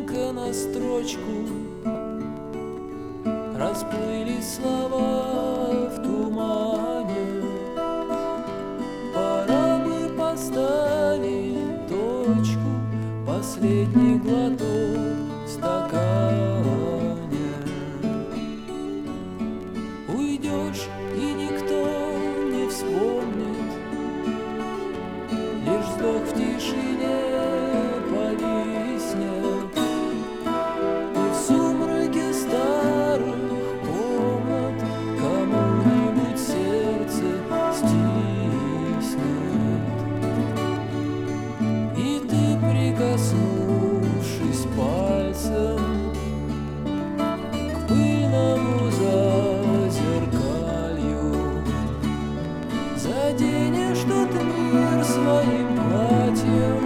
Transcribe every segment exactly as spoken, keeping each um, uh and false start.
только на строчку расплылись слова в тумане. Пора бы поставить точку, последний глоток в стакане. Уйдешь, и никто не вспомнит, лишь вздох в тишине повиснет. И в сумраке старых комнат кому-нибудь сердце стиснет. И ты, прикоснувшись пальцем к пыльному зазеркалью, заденешь тот мир своим платьем,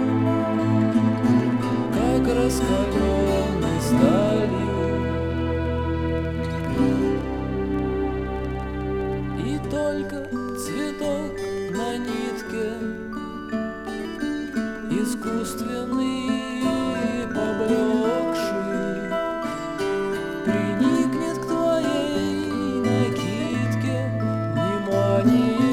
как раскаленной сталью. И только цветок на нитке, искусственный, поблекший, приникнет к твоей накидке. Внимание